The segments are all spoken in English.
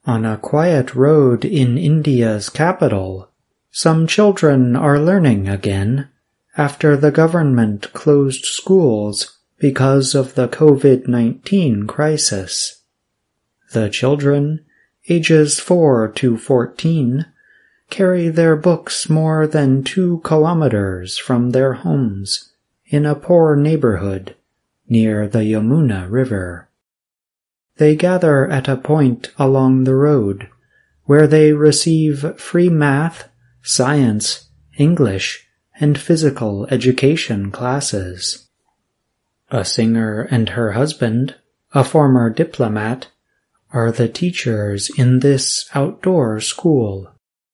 On a quiet road in India's capital, some children are learning again after the government closed schools because of the COVID-19 crisis. The children, ages 4 to 14, carry their books more than 2 kilometers from their homes in a poor neighborhood near the Yamuna River. They gather at a point along the road where they receive free math, science, English, and physical education classes. A singer and her husband, a former diplomat, are the teachers in this outdoor school.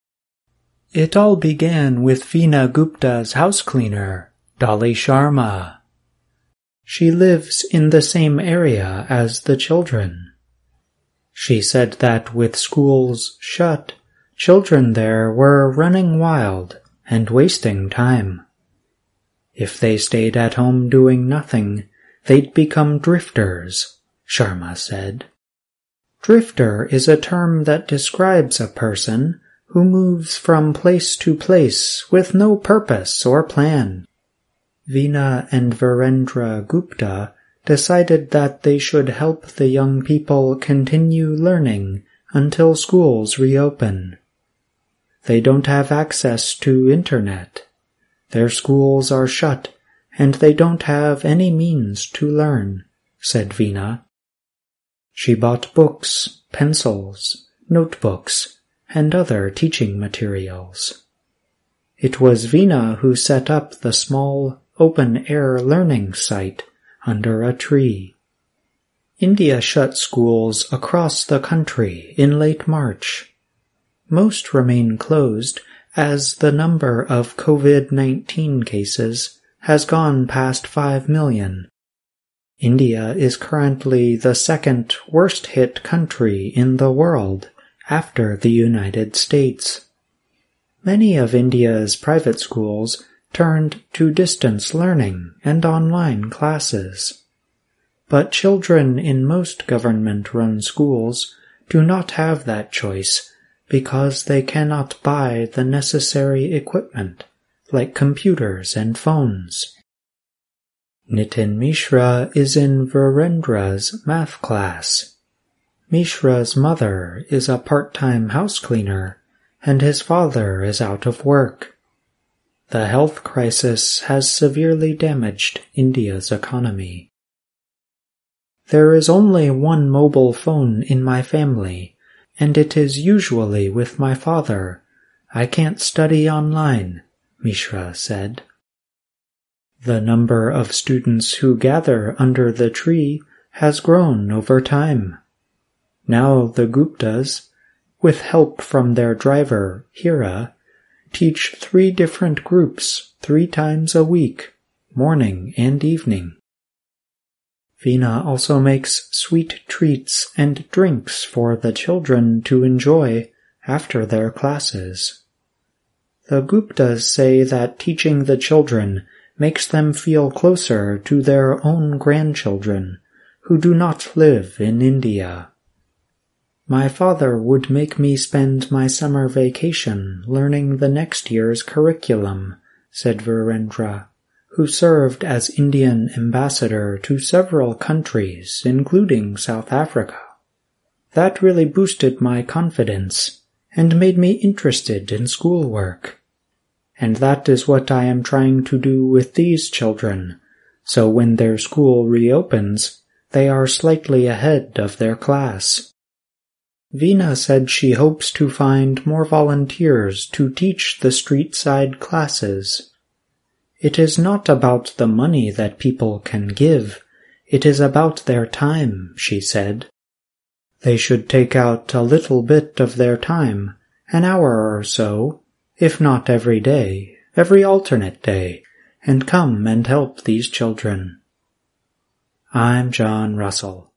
It all began with Veena Gupta's house cleaner, Dolly Sharma. She lives in the same area as the children. She said that with schools shut, children there were running wild and wasting time. If they stayed at home doing nothing, they'd become drifters, Sharma said. Drifter is a term that describes a person who moves from place to place with no purpose or plan. Veena and Virendra Gupta decided that they should help the young people continue learning until schools reopen. They don't have access to internet. Their schools are shut, and they don't have any means to learn, said Veena. She bought books, pencils, notebooks, and other teaching materials. It was Veena who set up the small, open-air learning site under a tree. India shut schools across the country in late March. Most remain closed as the number of COVID-19 cases has gone past 5 million. India is currently the second worst-hit country in the world after the United States. Many of India's private schools turned to distance learning and online classes. But children in most government-run schools do not have that choice because they cannot buy the necessary equipment, like computers and phones. Nitin Mishra is in Virendra's math class. Mishra's mother is a part-time house cleaner, and his father is out of work. The health crisis has severely damaged India's economy. There is only one mobile phone in my family, and it is usually with my father. I can't study online, Mishra said. The number of students who gather under the tree has grown over time. Now the Guptas, with help from their driver, Hira, teach 3 different groups 3 times a week, morning and evening. Veena also makes sweet treats and drinks for the children to enjoy after their classes. The Guptas say that teaching the children makes them feel closer to their own grandchildren who do not live in India. My father would make me spend my summer vacation learning the next year's curriculum, said Virendra, who served as Indian ambassador to several countries, including South Africa. That really boosted my confidence and made me interested in schoolwork. And that is what I am trying to do with these children, so when their school reopens, they are slightly ahead of their class. Veena said she hopes to find more volunteers to teach the street-side classes. It is not about the money that people can give, it is about their time, she said. They should take out a little bit of their time, an hour or so, if not every day, every alternate day, and come and help these children. I'm John Russell.